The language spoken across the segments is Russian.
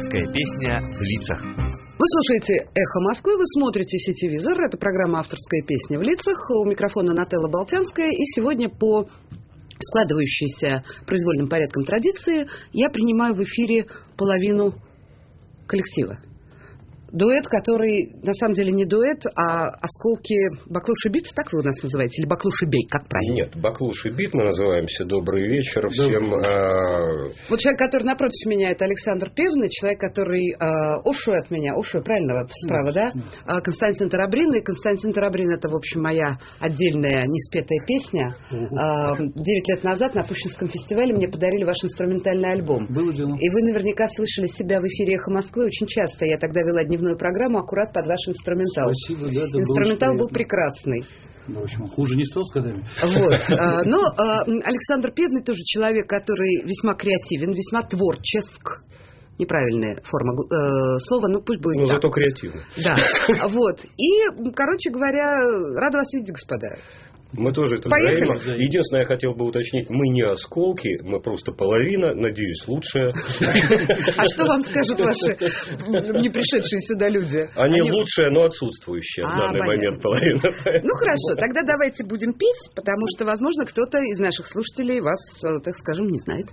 Авторская песня в лицах. Вы слушаете «Эхо Москвы», вы смотрите «Сетевизор». Это программа «Авторская песня в лицах». У микрофона Нателла Болтянская. И сегодня по складывающейся произвольным порядком традиции я принимаю в эфире половину коллектива. Дуэт, который на самом деле не дуэт, а осколки Баклуши Бит, так вы у нас называете? Или Баклуши Бей, как правильно? Нет, Баклуши Бит мы называемся. Добрый вечер всем. Вот человек, который напротив меня, это Александр Певный, человек, который ушел от меня, правильно, справа, да? Константин Тарабрин. И Константин Тарабрин — это, в общем, моя отдельная неспетая песня. 9 лет назад на Пущинском фестивале мне подарили ваш инструментальный альбом. Было дело. И вы наверняка слышали себя в эфире «Эхо Москвы» очень часто. Я тогда вела дневную программу аккурат под ваш инструментал. Спасибо, да, Инструментал был прекрасный. Да, в общем, хуже не стал с годами. Вот. Но Александр Певный тоже человек, который весьма креативен, весьма творческ. Неправильная форма слова, но пусть будет. Ну, так. Зато креативно. Да. Вот. И, короче говоря, рада вас видеть, господа. Мы тоже это Поехали. взаимно. Единственное, я хотел бы уточнить, мы не осколки, мы просто половина, надеюсь, лучшая. А что вам скажут ваши не пришедшие сюда люди? Они лучшие, но отсутствующие в данный момент половина. Ну хорошо, тогда давайте будем петь, потому что, возможно, кто-то из наших слушателей вас, так скажем, не знает.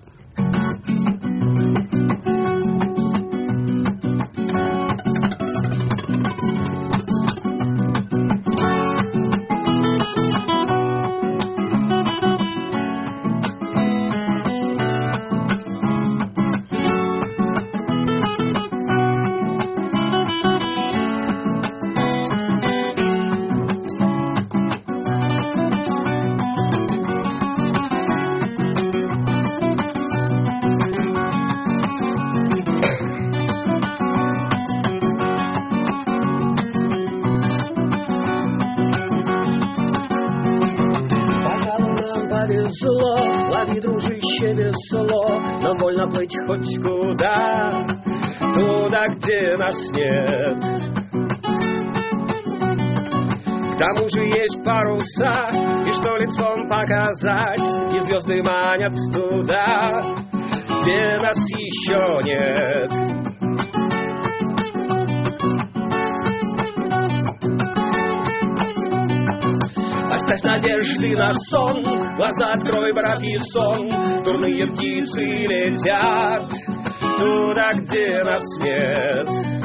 Лови, дружище, весело, но больно плыть хоть куда, туда, где нас нет. К тому же есть паруса, и что лицом показать, и звезды манят туда, где нас еще нет. Оставь надежды на сон, глаза открой, брат, и сон. Дурные птицы летят туда, где нас нет.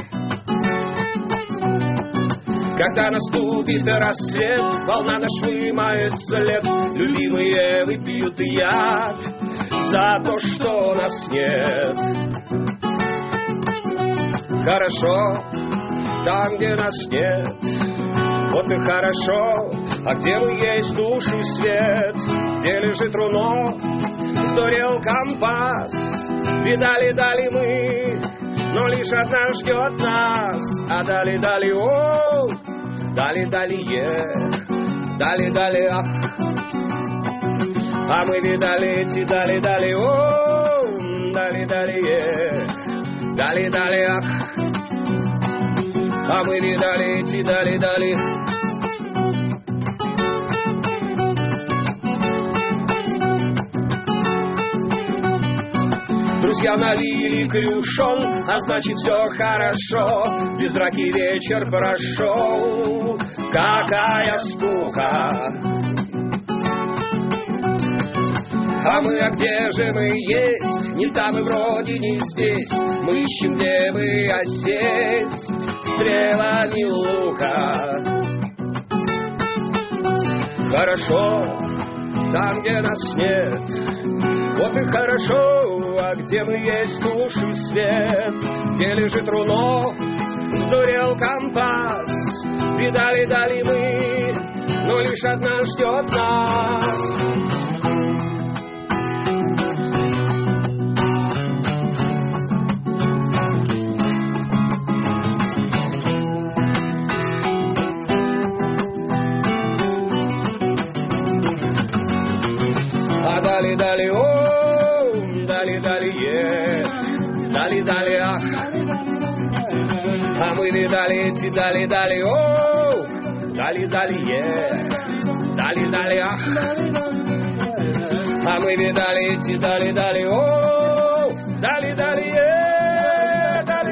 Когда наступит рассвет, волна наш вымоет след. Любимые выпьют яд за то, что нас нет. Хорошо там, где нас нет, вот и хорошо. А где мы есть души свет, где лежит руно, сдурел компас. Видали мы, но лишь одна ждет нас. А дали, о, дали, ах. А мы видали эти дали, о, дали, ах. А мы видали эти дали. Друзья налили крюшон, а значит все хорошо. Без драки вечер прошел, какая скука. А где же мы есть? Не там и вроде не здесь. Мы ищем, где бы осесть стрелами лука. Хорошо там, где нас нет, вот и хорошо. А где мы есть души свет, где лежит руно, сдурел компас. Видали мы, но лишь одна ждет нас. А дали, о, дали, ах. А мы видали эти дали, о, дали, ах. А мы видали эти дали, о, дали,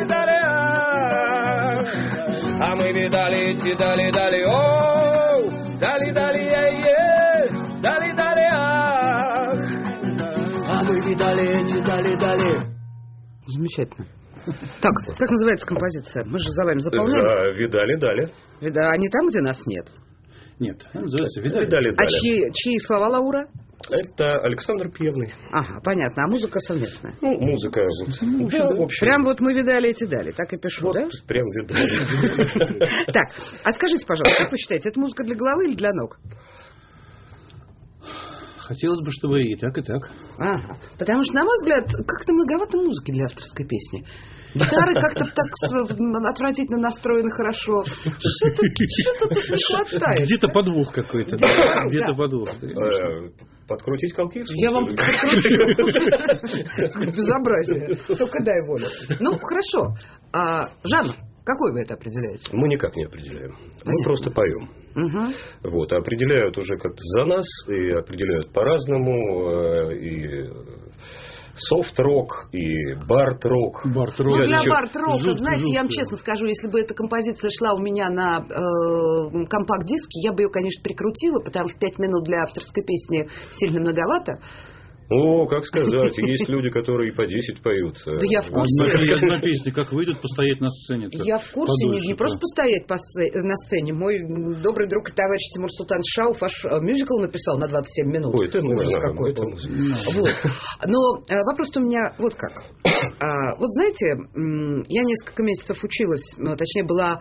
эти дали-дали, о, дали-дали, е-е, дали-дали, ах. А мы видали эти дали-дали. Замечательно. Так, как называется композиция? Мы же за вами заполняем. Да, видали-дали. А не там, где нас нет? Нет, она называется «Видали». Видали-дали. А чьи слова, Лаура? Это Александр Пьевный. Ага, понятно. А музыка совместная? Ну, музыка. Вот, да, в общем. Прям вот мы видали эти дали, так и пишу, Вот, да? прям видали. Так, а скажите, пожалуйста, как вы считаете, это музыка для головы или для ног? Хотелось бы, чтобы и так, и так. Ага. Потому что, на мой взгляд, как-то многовато музыки для авторской песни. Гитары как-то так отвратительно настроены хорошо. Что-то тут не хватает. Где-то подвох какой-то. Где-то подвох. Подкрутить колки? Я вам подкручу. Безобразие. Только дай волю. Ну, хорошо. Жанр, какой вы это определяете? Мы никак не определяем. Понятно. Мы просто поем. Угу. Вот, определяют уже как-то за нас, и определяют по-разному, и софт-рок, и бард-рок. Ну, для бард-рока, знаете, я вам честно скажу, если бы эта композиция шла у меня на компакт-диске, я бы ее, конечно, прикрутила, потому что 5 минут для авторской песни сильно многовато. О, как сказать, есть люди, которые и по 10 поют. Да я в курсе. Одна песня, как выйдет, постоять на сцене. Я в курсе, не просто постоять на сцене. Мой добрый друг и товарищ Тимур Султан Шауф аж мюзикл написал на 27 минут. Ой, это ужас какой был. Вот. Но вопрос у меня вот как. Вот знаете, я несколько месяцев училась, точнее была...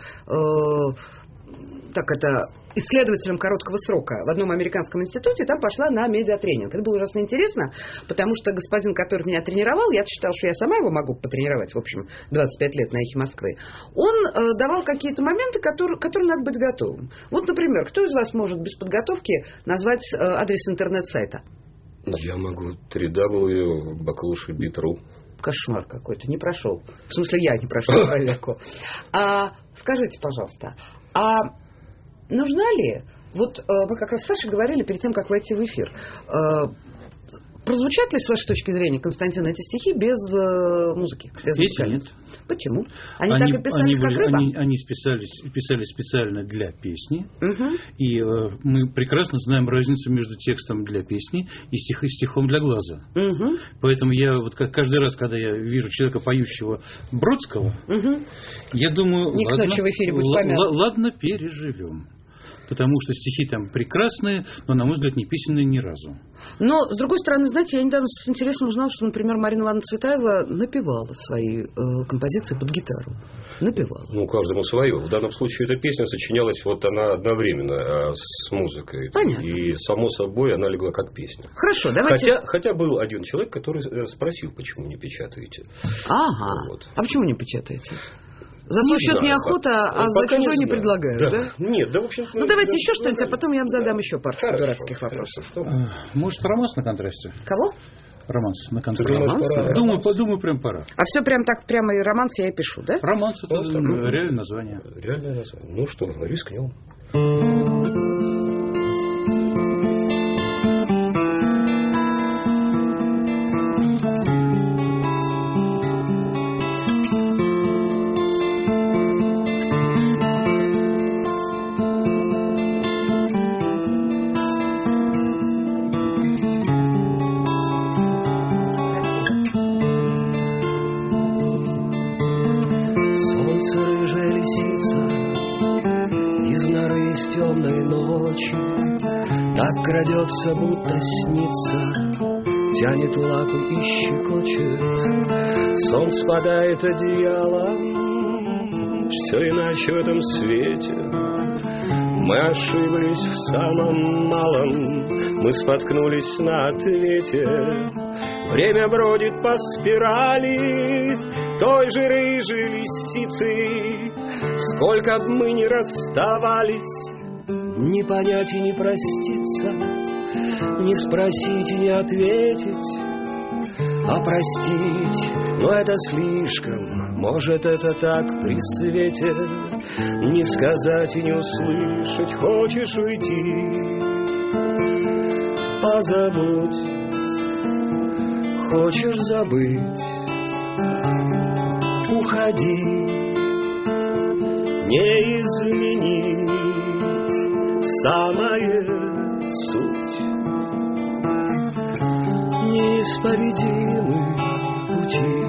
исследователем короткого срока в одном американском институте, там пошла на медиатренинг. Это было ужасно интересно, потому что господин, который меня тренировал, я считал, что я сама его могу потренировать, в общем, 25 лет на «Эхе Москвы», он давал какие-то моменты, которым надо быть готовым. Вот, например, кто из вас может без подготовки назвать адрес интернет-сайта? Я могу 3w.baklуши.bit.ru. Кошмар какой-то, не прошел. В смысле, я не прошел проверку. Скажите, пожалуйста, нужна ли, вот мы как раз с Сашей говорили перед тем, как войти в эфир, прозвучат ли, с вашей точки зрения, Константин, эти стихи без музыки? Без Эти нет. Почему? Они так и писались, как рыба? Они писали специально для песни. Угу. И мы прекрасно знаем разницу между текстом для песни и стихом для глаза. Угу. Поэтому я вот каждый раз, когда я вижу человека, поющего Бродского, я думаю, ладно, переживем. Потому что стихи там прекрасные, но, на мой взгляд, не писанные ни разу. Но, с другой стороны, знаете, я недавно с интересом узнала, что, например, Марина Ивановна Цветаева напевала свои композиции под гитару. Напевала. Ну, каждому свое. В данном случае эта песня сочинялась, вот она одновременно с музыкой. Понятно. И, само собой, она легла как песня. Хорошо, давайте... Хотя был один человек, который спросил, почему не печатаете. Ага. Вот. А почему не печатаете? За свой счет неохота, а за чужой не предлагают, да? Нет, да, в общем... Ну, давайте еще что-нибудь, а потом я вам задам еще пару дурацких вопросов. Может, романс на контрасте? Кого? Романс на контрасте. Думаю, прям пора. А все прям так, прямо и романс я и пишу, да? Романс — это реальное название. Реальное название. Ну что, рискнем. Крадется, будто снится, тянет лапы и щекочет. Сон спадает одеялом, все иначе в этом свете. Мы ошиблись в самом малом, мы споткнулись на ответе. Время бродит по спирали той же рыжей лисицы. Сколько б мы ни расставались, не понять и не проститься, не спросить и не ответить, а простить, но это слишком, может, это так при свете. Не сказать и не услышать, хочешь уйти, позабудь, хочешь забыть, уходи, не изменить самая суть. Неисповедимы пути.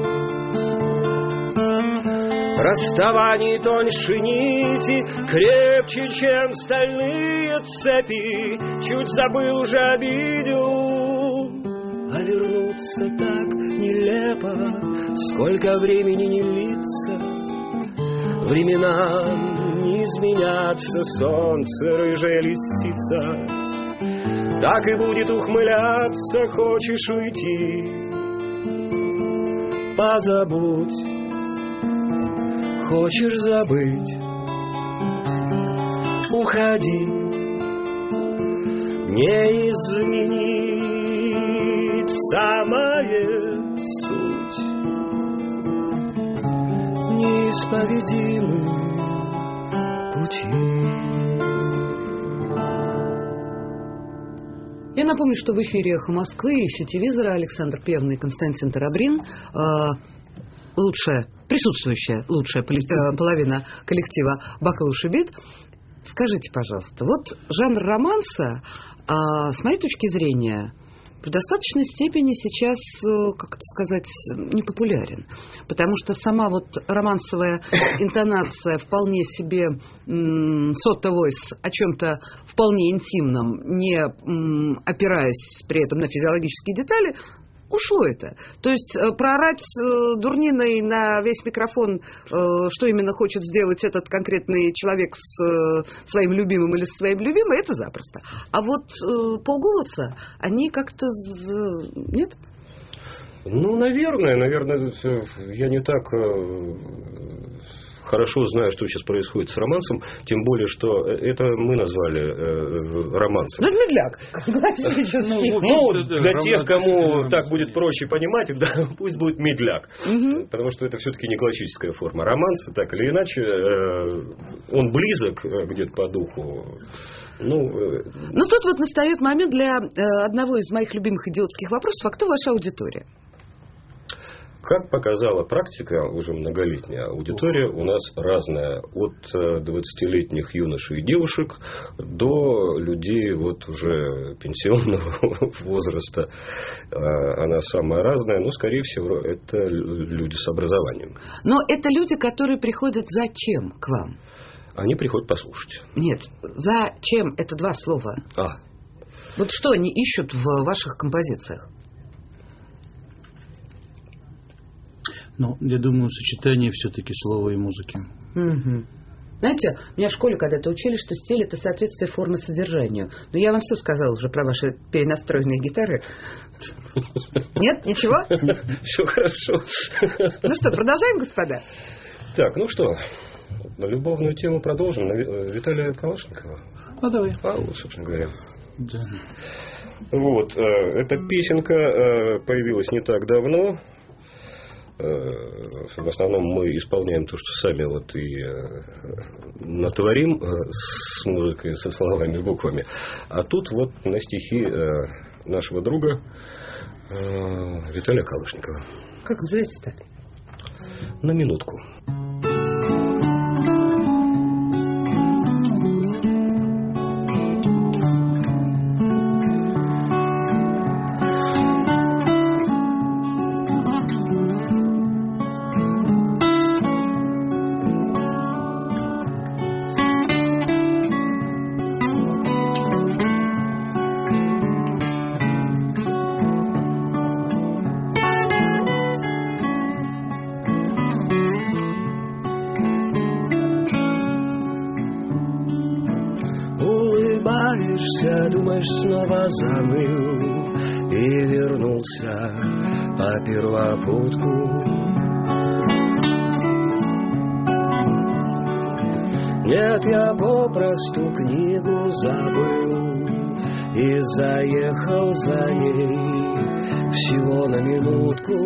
Расставаний тоньше нити, крепче, чем стальные цепи. Чуть забыл, уже обидел, а вернуться так нелепо. Сколько времени не литься, временам не изменяться. Солнце, рыжая лисица, так и будет ухмыляться. Хочешь уйти, позабудь. Хочешь забыть, уходи. Не изменить самая суть. Неисповедимы пути. Я напомню, что в эфире «Эхо Москвы» и сетевизора Александр Певный и Константин Тарабрин. Присутствующая лучшая половина коллектива «Бакалуш и Бит». Скажите, пожалуйста, вот жанр романса, с моей точки зрения, в достаточной степени сейчас, как это сказать, непопулярен. Потому что сама вот романсовая интонация, вполне себе сотта войс о чем-то вполне интимном, не опираясь при этом на физиологические детали, ушло это. То есть проорать дурниной на весь микрофон, что именно хочет сделать этот конкретный человек с своим любимым или со своим любимым, это запросто. А вот полголоса, они как-то... Нет? Ну, наверное, я не так хорошо знаю, что сейчас происходит с романсом, тем более, что это мы назвали романсом. Ну, это медляк. Для тех, кому так будет проще понимать, да, пусть будет медляк. Потому что это все-таки не классическая форма романса, так или иначе, он близок где-то по духу. Ну, тут вот настает момент для одного из моих любимых идиотских вопросов. А кто ваша аудитория? Как показала практика, уже многолетняя, аудитория у нас разная. От 20-летних юношей и девушек до людей вот уже пенсионного возраста. Она самая разная, но, скорее всего, это люди с образованием. Но это люди, которые приходят зачем к вам? Они приходят послушать. Нет, зачем? Это два слова. Вот что они ищут в ваших композициях? Ну, я думаю, сочетание все-таки слова и музыки. Угу. Знаете, меня в школе когда-то учили, что стиль – это соответствие формы содержанию. Но я вам все сказала уже про ваши перенастроенные гитары. Нет? Ничего? Все хорошо. Ну что, продолжаем, господа? Так, ну что, на любовную тему продолжим. Виталия Калашникова. Давай. Вот, собственно говоря. Да. Вот, эта песенка появилась не так давно. В основном мы исполняем то, что сами вот и натворим с музыкой, со словами, буквами. А тут вот на стихи нашего друга Виталия Калашникова. Как называется-то? На минутку. Думаешь, снова заныл и вернулся по первопутку. Нет, я попросту книгу забыл и заехал за ней всего на минутку.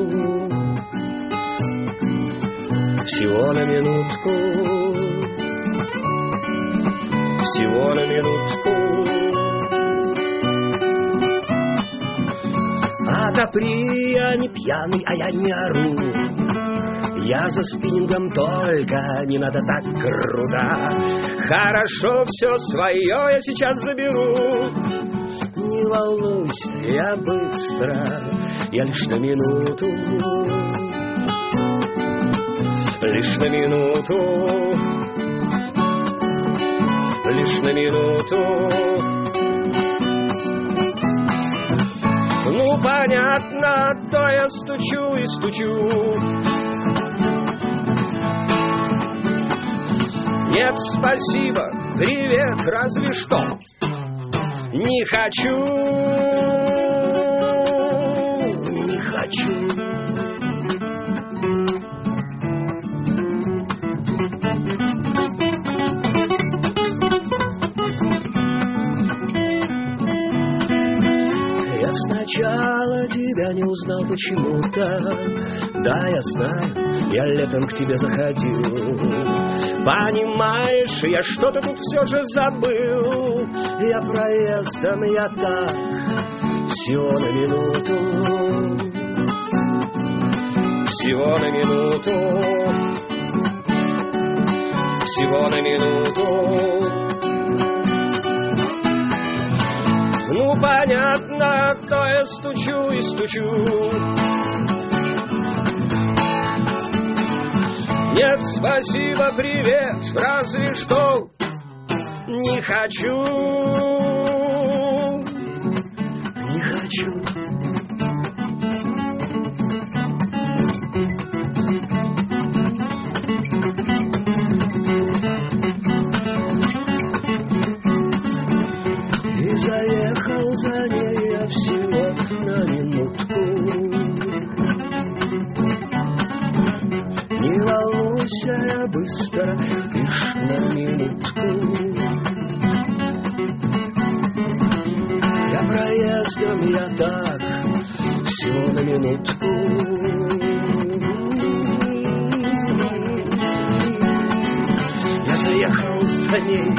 Всего на минутку. Всего на минутку. Отопри, я не пьяный, а я не ору. Я за спиннингом, только не надо так круто. Хорошо, все свое я сейчас заберу. Не волнуйся, я быстро, я лишь на минуту. Лишь на минуту. Лишь на минуту. Ну, понятно, то я стучу и стучу. Нет, спасибо, привет, разве что. Не хочу, не хочу. Я сначала тебя не узнал почему-то. Да, я знаю, я летом к тебе заходил. Понимаешь, я что-то тут все же забыл. Я проездом, я так, всего на минуту. Всего на минуту. Всего на минуту. Ну, понятно, кто я стучу и стучу. Нет, спасибо, привет, разве что. Не хочу. Не хочу. И заехал за ней я всего на минутку. Не волнуйся, я быстро, лишь на минутку. Я проездом, я так, всего на минутку. Я заехал за ней.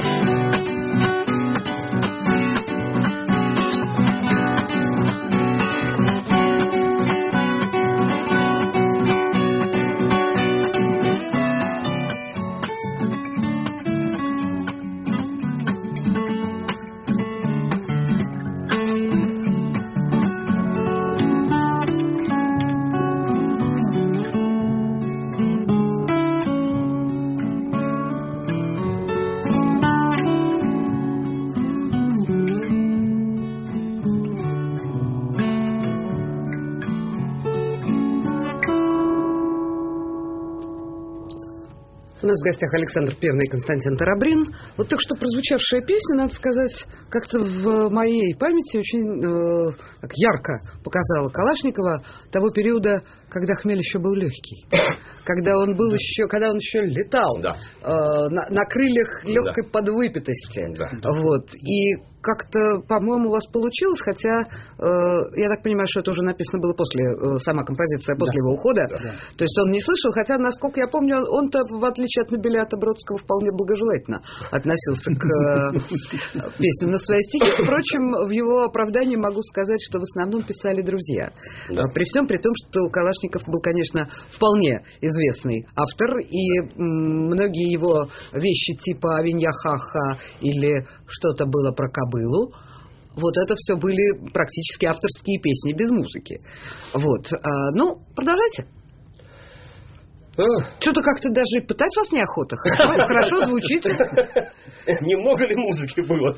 У нас в гостях Александр Перный и Константин Тарабрин. Вот только что прозвучавшая песня, надо сказать, как-то в моей памяти очень ярко показала Калашникова того периода, когда хмель еще был легкий. Когда он еще летал на крыльях легкой подвыпитости. Вот. И как-то, по-моему, у вас получилось, хотя я так понимаю, что это уже написано было после, сама композиция после его ухода. То есть он не слышал, хотя, насколько я помню, он-то, в отличие от Набиля-то Бродского, вполне благожелательно относился к песням на свои стихи. Впрочем, в его оправдании могу сказать, что в основном писали друзья. При всем при том, что Калашников был, конечно, вполне известный автор, и многие его вещи типа «Авинья-ха-ха» или что-то было про кобылу, вот это все были практически авторские песни без музыки. Вот. Ну, продолжайте. Что-то как-то даже пытать вас неохота. Хорошо звучит. Немного ли музыки было?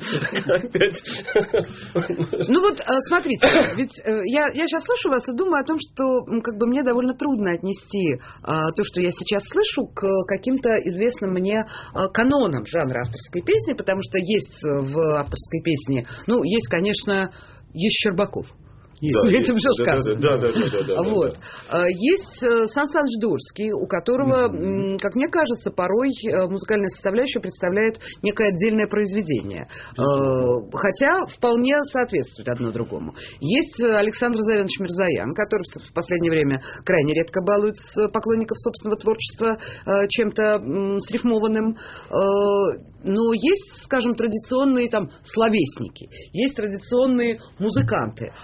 Ну вот, смотрите, ведь я сейчас слышу вас и думаю о том, что как бы мне довольно трудно отнести то, что я сейчас слышу, к каким-то известным мне канонам жанра авторской песни, потому что есть в авторской песне, ну, есть, конечно, есть Щербаков. Этим все сказано. Да. Вот. Есть Сан Саныч Дурский, у которого, как мне кажется, порой музыкальная составляющая представляет некое отдельное произведение. Хотя вполне соответствует одно другому. Есть Александр Завенович Мирзоян, который в последнее время крайне редко балует поклонников собственного творчества чем-то срифмованным. Но есть, скажем, традиционные там словесники, есть традиционные музыканты. А вот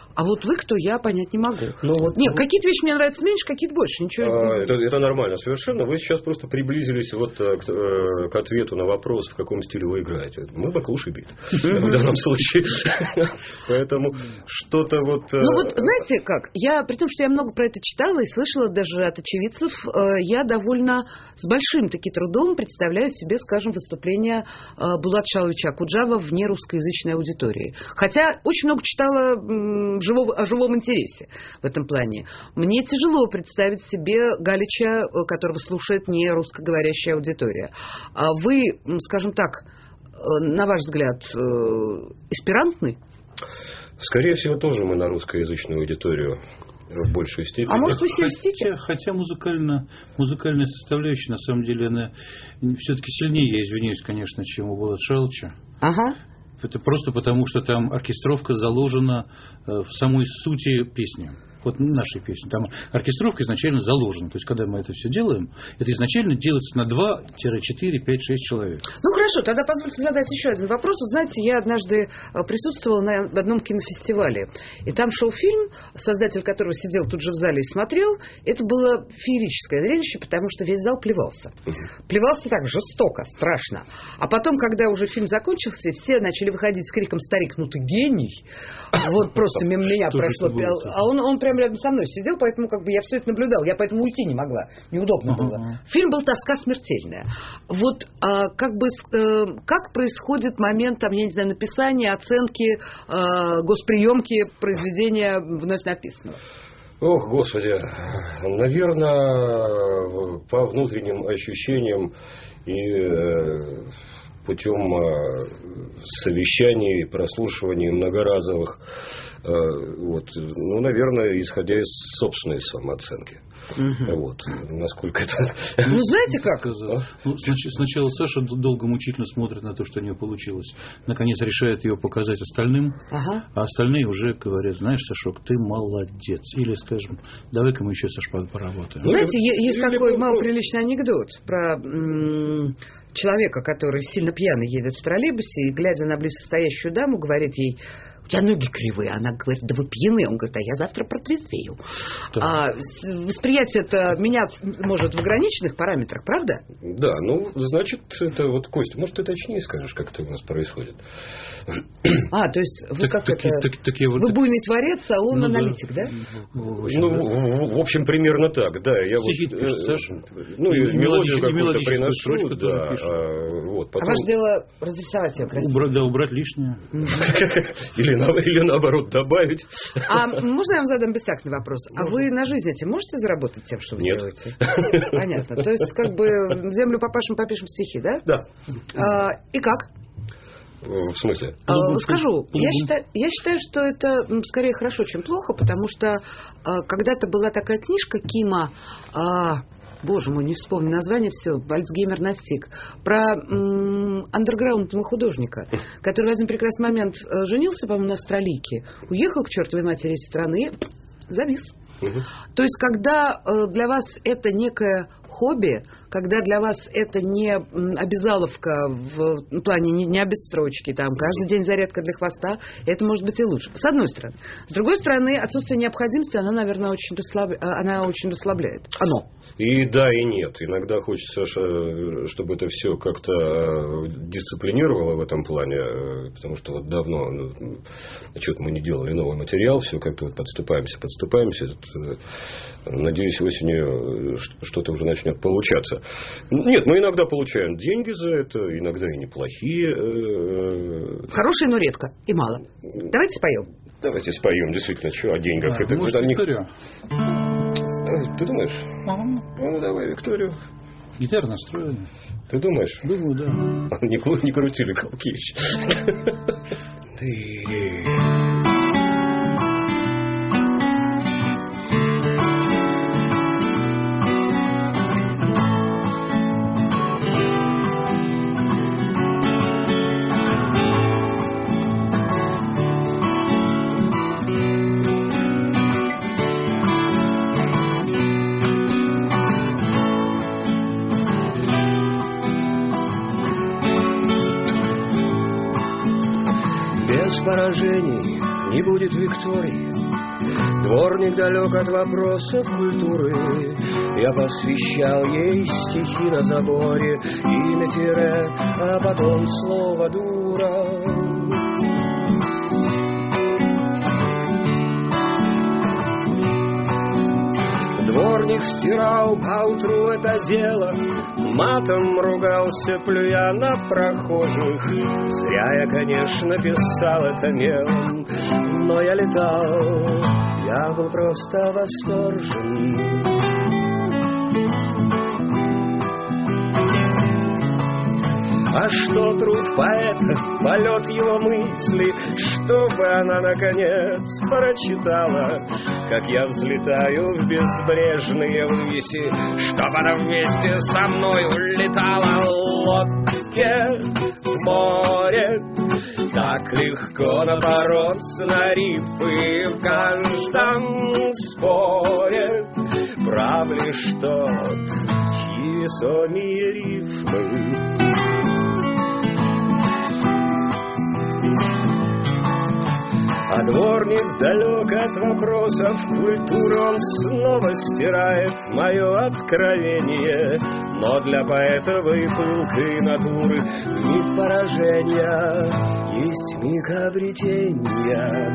отвык, то я понять не могу. Нет, какие-то вещи мне нравятся меньше, какие-то больше. Ничего. Это нормально совершенно. Вы сейчас просто приблизились к ответу на вопрос, в каком стиле вы играете. Мы баклуши бит. В данном случае. Поэтому что-то вот... знаете как? При том, что я много про это читала и слышала даже от очевидцев, я довольно с большим таки трудом представляю себе, скажем, выступление Булата Шаловича Акуджава вне русскоязычной аудитории. Хотя очень много читала о живом интересе в этом плане. Мне тяжело представить себе Галича, которого слушает не русскоговорящая аудитория. А вы, скажем так, на ваш взгляд, эсперантны? Скорее всего, тоже мы на русскоязычную аудиторию в большей степени. А может, вы себе хотя музыкальная составляющая, на самом деле, она все-таки сильнее, я извиняюсь, конечно, чем у Булата Шаловича. Ага. Это просто потому, что там оркестровка заложена в самой сути песни. Вот нашей песни. Там оркестровка изначально заложена. То есть, когда мы это все делаем, это изначально делается на 2-4, 5, 6 человек. Ну, хорошо. Тогда позвольте задать еще один вопрос. Вот, знаете, я однажды присутствовала на одном кинофестивале. И там шел фильм, создатель которого сидел тут же в зале и смотрел. Это было феерическое зрелище, потому что весь зал плевался. Плевался так жестоко, страшно. А потом, когда уже фильм закончился, все начали выходить с криком: «Старик, ну ты гений!» Вот просто мимо меня прошло. А он прямо рядом со мной сидел, поэтому я все это наблюдал. Я поэтому уйти не могла. Неудобно было. Фильм был «Тоска смертельная». Вот как происходит момент, я не знаю, написания, оценки, госприемки произведения вновь написанного? Ох, Господи. Наверное, по внутренним ощущениям и путем совещаний, прослушиваний многоразовых, наверное, исходя из собственной самооценки. Насколько это... знаете как? Сначала Саша долго мучительно смотрит на то, что у нее получилось. Наконец решает ее показать остальным. А остальные уже говорят: знаешь, Сашок, ты молодец. Или, скажем, давай-ка мы еще, Саш, поработаем. Знаете, есть такой малоприличный анекдот про человека, который сильно пьяный едет в троллейбусе и, глядя на близкостоящую даму, говорит ей: у тебя ноги кривые. Она говорит: да вы пьяны. Он говорит: а я завтра протрезвею. Восприятие это меняться может в ограниченных параметрах, правда? Да, значит, это Костя, может, ты точнее скажешь, как это у нас происходит? То есть вы вы буйный творец, а он аналитик, да? В общем, примерно так, да. Я Саша. Мелодию какую-то приношу, да. А ваше дело разрисовать ее красиво. Убрать лишнее. Или наоборот добавить. Можно я вам задам бестактный вопрос? А вы на жизнь этим можете заработать тем, что вы делаете? Понятно. То есть, землю попашем, попишем стихи, да? Да. И как? В смысле? Скажу. Я считаю, что это скорее хорошо, чем плохо, потому что когда-то была такая книжка Кима... Боже мой, не вспомню название, все, Альцгеймер настиг. Про андерграундного художника, который в один прекрасный момент женился, по-моему, на австралийке, уехал к чертовой матери из страны, завис. То есть, когда для вас это некое хобби, когда для вас это не обязаловка в плане не обесстрочки, каждый день зарядка для хвоста, это может быть и лучше. С одной стороны. С другой стороны, отсутствие необходимости, оно, наверное, очень расслабляет. И да, и нет. Иногда хочется, чтобы это все как-то дисциплинировало в этом плане, потому что давно что-то мы не делали новый материал, все как-то подступаемся. Надеюсь, осенью что-то уже начнет получаться. Нет, мы иногда получаем деньги за это, иногда и неплохие. Хорошие, но редко и мало. Давайте споем. Давайте споем, действительно, что о деньгах. Это может, Викторию? Ты думаешь? Ну, давай Викторию. Гитара настроена. Ты думаешь? Думаю, да. Не крутили Колкевич. Поражений не будет викторий, Дворник далек от вопросов культуры, я посвящал ей стихи на заборе, имя тире, а потом слово дура. Дворник стирал поутру это дело, матом ругался, плюя на прохожих. Зря я, конечно, писал это мелом, но я летал, я был просто восторжен. А что труд поэта, полет его мысли, чтобы она, наконец, прочитала, как я взлетаю в безбрежные выси, чтоб она вместе со мной улетала в лодке в море. Так легко напороться на рифы в каждом споре. Прав лишь тот, чьи весомые рифмы а дворник далек от вопросов культуры, он снова стирает мое откровение. Но для поэтовой пылкой натуры миг поражения есть миг обретения.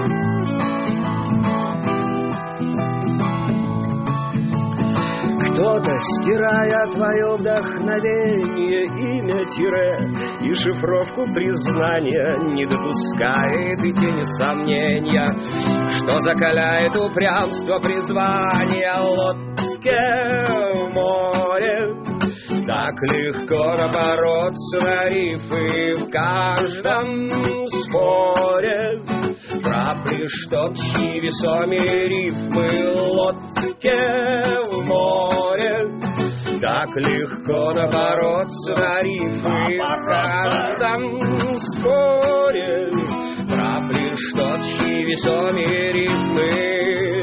Кто-то, стирая твое вдохновение, имя тире и шифровку признания, не допускает и тени сомнения, что закаляет упрямство призвания лодке в море. Так легко напороться на рифы в каждом споре. Прав лишь тот, чьи весомые рифмы лодке в море. Так легко напороться на рифы в каждом споре. Прав лишь тот, чьи весомые рифмы.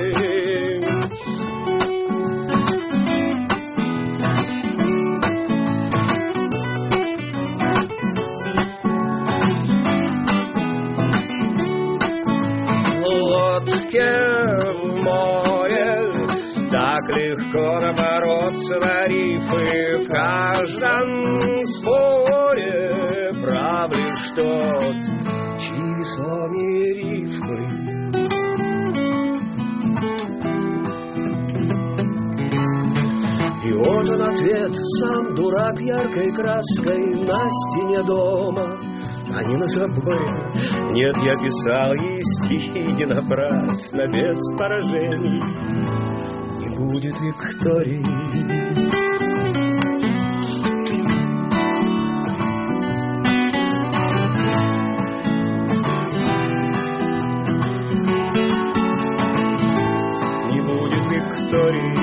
В море так легко напороться на рифы в каждом споре. Прав лишь тот, чьи весомые рифмы. И вот он ответ, сам дурак яркой краской на стене дома. А не на заборе. Нет, я писал ей стихи не напрасно, без поражений. Не будет Виктории. Не будет Виктории.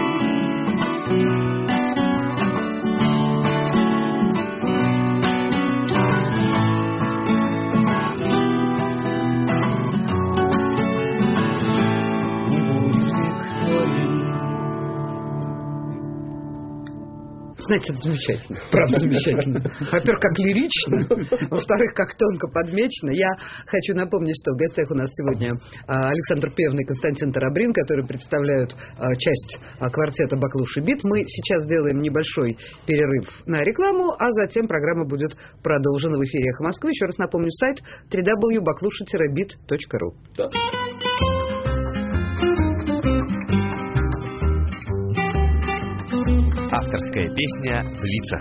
Знаете, это замечательно. Правда, замечательно. Во-первых, как лирично. Во-вторых, как тонко подмечено. Я хочу напомнить, что в гостях у нас сегодня Александр Певный и Константин Тарабрин, которые представляют часть квартета «Баклуши Бит». Мы сейчас сделаем небольшой перерыв на рекламу, а затем программа будет продолжена в эфире «Эхо Москвы». Еще раз напомню, сайт www.baklusha-bit.ru. Да. Авторская песня в лицах.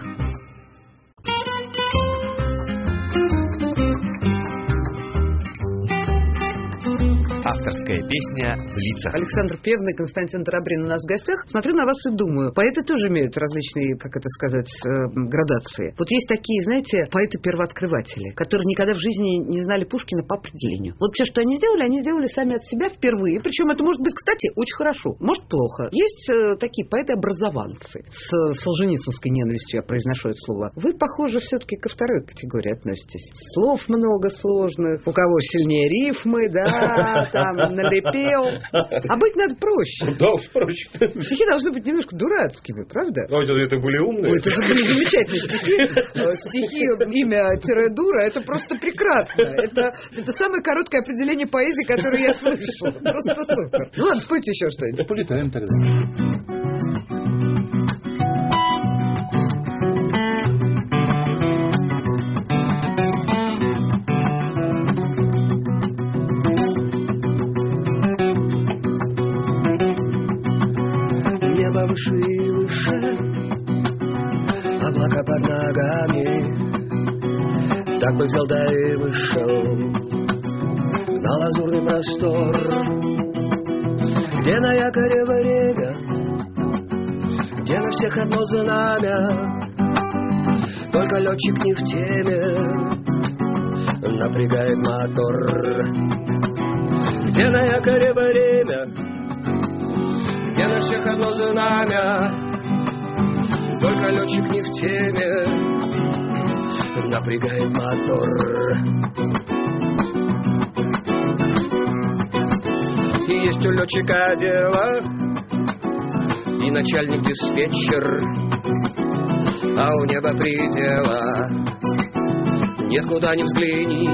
Авторская песня в лицах. Александр Певный, Константин Тарабрин у нас в гостях. Смотрю на вас и думаю, поэты тоже имеют различные, как это сказать, градации. Вот есть такие, знаете, поэты-первооткрыватели, которые никогда в жизни не знали Пушкина по определению. Вот все, что они сделали сами от себя впервые. Причем это может быть, кстати, очень хорошо, может плохо. Есть такие поэты-образованцы. С солженицынской ненавистью я произношу это слово. Вы, похоже, все-таки ко второй категории относитесь. Слов много сложных, у кого сильнее рифмы, да, там налепил. А быть надо проще. Да уж проще. Стихи должны быть немножко дурацкими, правда? Это были умные. Ой, это же были замечательные стихи. Стихи имя-дура, это просто прекрасно. Это самое короткое определение поэзии, которое я слышала. Просто супер. Ну ладно, спойте еще что-нибудь. Да полетаем тогда. Небо выше и выше, облака под ногами. Так бы взял да и вышел на лазурный простор, где на якоре время, где на всех одно знамя. Только летчик не в теме, напрягает мотор. Где на якоре время, где на всех одно знамя. Только летчик не в теме, напрягает мотор. И есть у летчика дело, и начальник-диспетчер, а у неба предела нет, куда ни взгляни,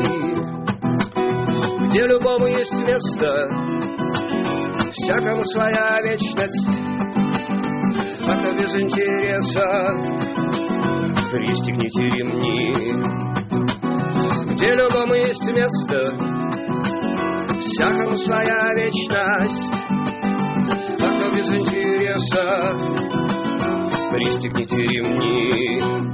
где любому есть место, всякому своя вечность. А то без интереса пристегните ремни, где любому есть место, всякому своя вечность. А то без интереса пристегните ремни.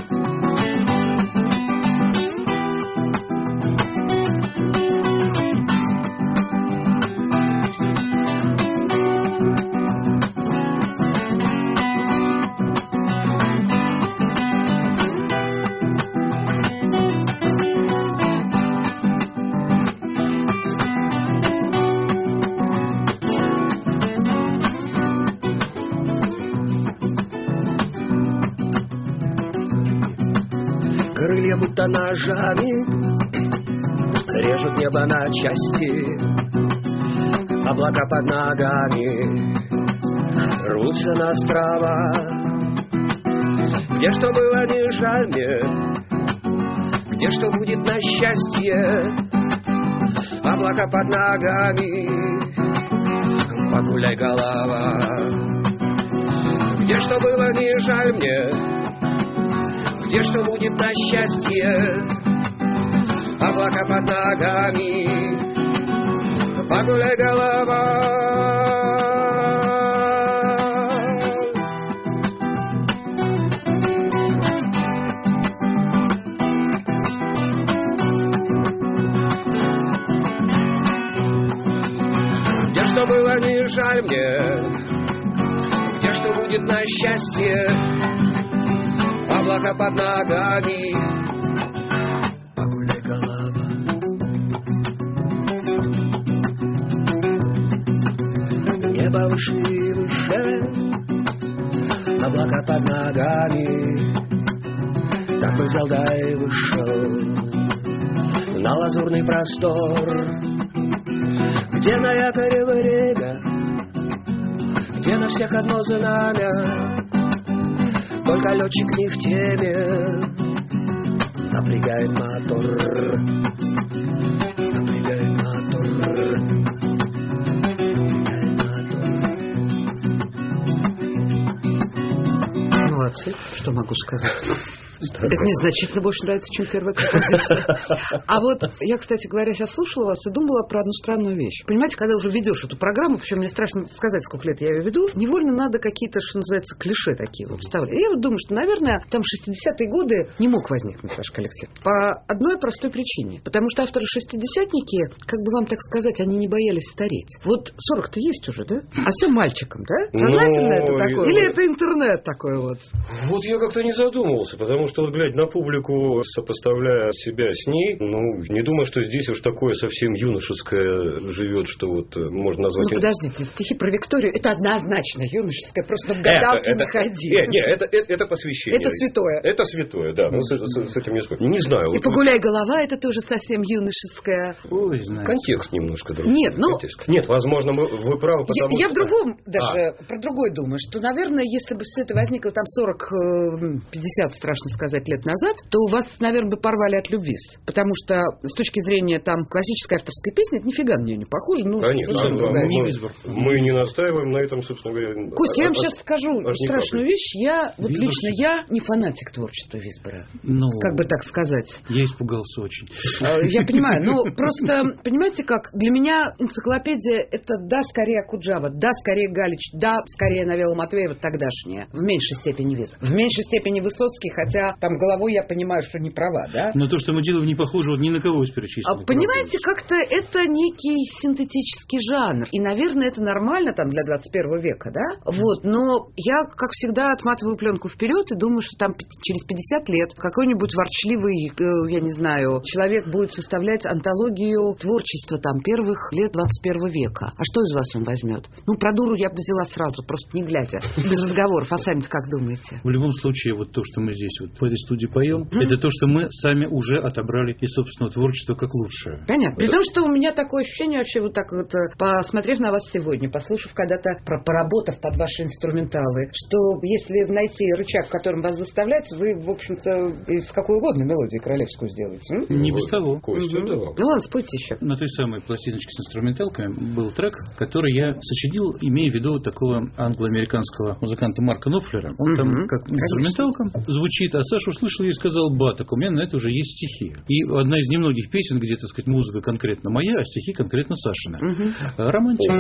Крылья будто ножами режут небо на части, облака под ногами рвутся на острова. Где что было, не жаль мне, где что будет на счастье, облака под ногами, погуляй, голова. Где что было, не жаль мне, где что будет на счастье, облака под ногами, погуляй, голова. Где что было, не жаль мне, где что будет на счастье, облака под ногами, погуляй, голова. Небо выше и выше, облака под ногами. Так бы взял да и вышел на лазурный простор, где на якоре время, где на всех одно знамя. Только летчик не в теме, напрягает мотор, напрягает мотор, напрягает мотор. Молодцы, что могу сказать. Это мне значительно больше нравится, чем первая композиция. А вот я, кстати говоря, сейчас слушала вас и думала про одну странную вещь. Понимаете, когда уже ведешь эту программу, причем мне страшно сказать, сколько лет я ее веду, невольно надо какие-то, что называется, клише такие вот вставлять. Я вот думаю, что, наверное, там 60-е годы не мог возникнуть ваш коллектив. По одной простой причине. Потому что авторы-шестидесятники, как бы вам так сказать, они не боялись стареть. Вот 40-то есть уже, да? А все мальчиком, да? Сознательно это такое? Или это интернет такой вот? Вот я как-то не задумывался, потому что, вот глядя на публику, сопоставляя себя с ней, ну, не думаю, что здесь уж такое совсем юношеское живет, что вот можно назвать... Ну, подождите, стихи про Викторию, это однозначно юношеское, просто в гадалки не ходи. Нет, это посвящение. Это святое. Это святое, да, ну, с этим не спорю. Не знаю. И «Погуляй, голова» это тоже совсем юношеское. Ой, знаете. Контекст немножко другой. Нет, ну... Нет, возможно, вы правы, потому я что... в другом даже, про другое думаю, что, наверное, если бы все это возникло там 40-50, страшно сказать, лет назад, то у вас, наверное, бы порвали от любви. Потому что с точки зрения там классической авторской песни, это нифига на нее не похоже. Ну, конечно, мы не настаиваем на этом, собственно говоря. Костя, я вам сейчас скажу страшную вещь. Лично я не фанатик творчества Висбора. Ну, как бы так сказать. Я испугался очень. Я понимаю, но просто, понимаете как, для меня энциклопедия это да, скорее Акуджава, да, скорее Галич, да, скорее Навела Матвеева тогдашняя. В меньшей степени Висбор. В меньшей степени Высоцкий, хотя там головой я понимаю, что не права, да? Но то, что мы делаем, не похоже вот ни на кого из перечисленных. Понимаете, как-то это некий синтетический жанр. И, наверное, это нормально там для 21 века, да? Вот, но я, как всегда, отматываю пленку вперед и думаю, что там через 50 лет какой-нибудь ворчливый, я не знаю, человек будет составлять антологию творчества там первых лет 21 века. А что из вас он возьмет? Ну, про дуру я бы взяла сразу, просто не глядя, без разговоров. А сами-то как думаете? В любом случае, вот то, что мы здесь вот в этой студии поем, это то, что мы сами уже отобрали из собственного творчества как лучшее. Понятно. При том, что у меня такое ощущение вообще вот так вот, посмотрев на вас сегодня, послушав когда-то, поработав под ваши инструменталы, что если найти рычаг, которым вас заставлять, вы, в общем-то, из какой угодно мелодии королевскую сделаете. Не без того. Костя, да. Ну ладно, спойте еще. На той самой пластиночке с инструменталками был трек, который я сочинил, имея в виду такого англо-американского музыканта Марка Knopfler. Он там как инструменталка звучит, а Саша услышал и сказал: ба, так у меня на это уже есть стихи. И одна из немногих песен, где, так сказать, музыка конкретно моя, а стихи конкретно Сашины. Романтика.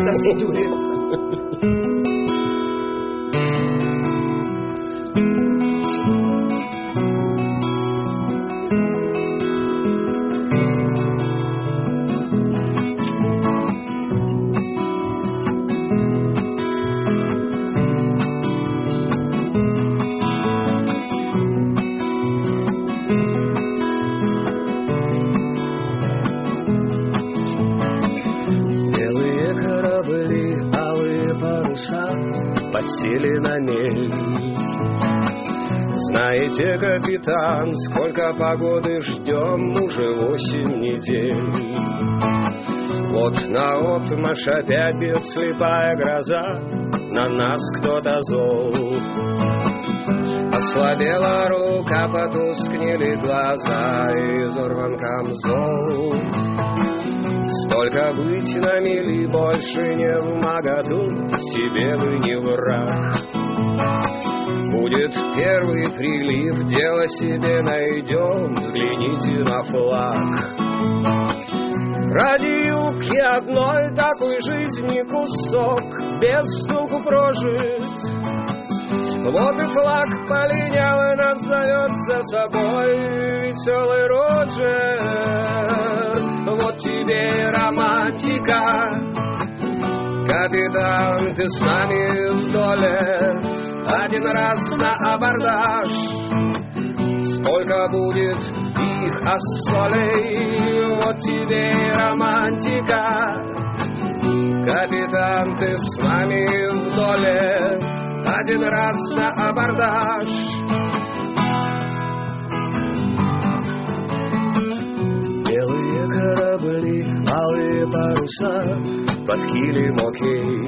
Подсели на мель. Знаете, капитан, сколько погоды ждем, уже 8 недель. Вот наотмашь опять бьет слепая гроза, на нас кто-то зол. Ослабела рука, потускнели глаза, изорван камзол. Столько быть на мели, больше не вмоготу, себе вы не враг. Будет первый прилив, дело себе найдем, взгляните на флаг. Ради юбки одной такой жизни кусок, без стуку прожить. Вот и флаг полинял и нас зовет за собой веселый Роджер. Вот тебе романтика, капитан, ты с нами в доле. Один раз на абордаж, сколько будет их ассолей. Вот тебе романтика, капитан, ты с нами в доле. Один раз на абордаж. Белые корабли, алые паруса под килем окей.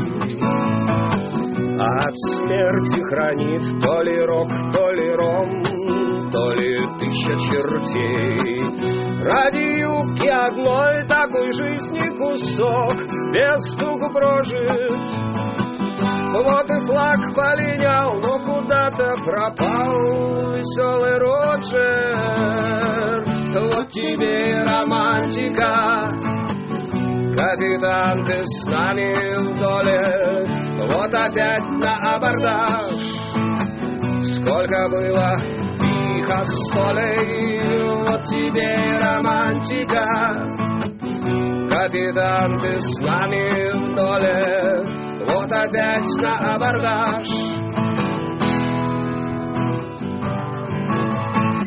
От смерти хранит то ли рок, то ли ром, то ли 1000 чертей. Ради юбки одной такой жизни кусок, без стуку прожит. Вот и флаг полинял, но куда-то пропал веселый Роджер. Вот тебе романтика, капитан, ты с нами в доле. Вот опять на абордаж, сколько было их ассолей. Вот тебе романтика, капитан, ты с нами в доле. Вот опять на абордаж.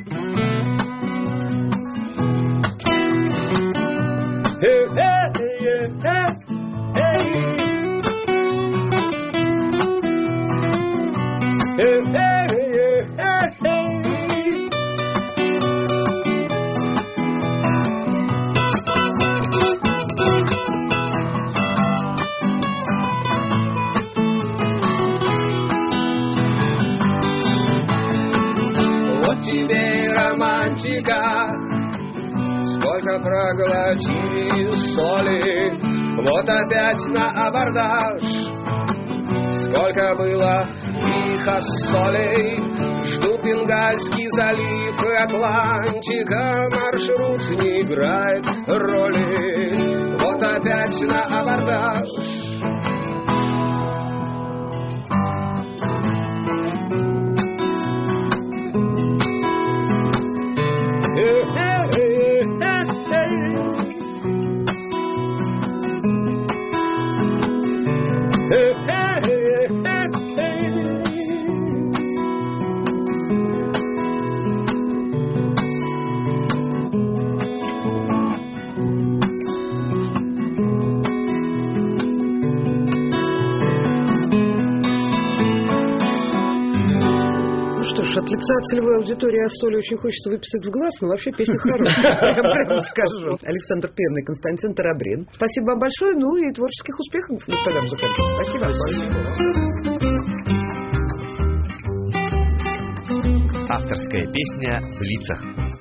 проглотили соли. Вот опять на абордаж. Сколько было их солей. Жду Бенгальский залив и Атлантика. Маршрут не играет роли. Вот опять на абордаж. От лица целевой аудитории о соли очень хочется выписать в глаз, но вообще песня хорошая, я прямо скажу. Александр Пенный, Константин Тарабрин. Спасибо вам большое, ну и творческих успехов, господа музыканты. Спасибо. Авторская песня в лицах.